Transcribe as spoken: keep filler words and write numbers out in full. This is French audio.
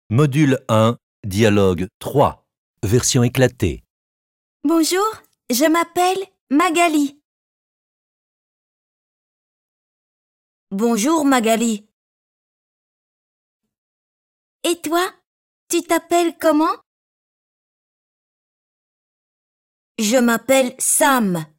Module un, dialogue trois, version éclatée. Bonjour, je m'appelle Magali. Bonjour Magali. Et toi, tu t'appelles comment? Je m'appelle Sam.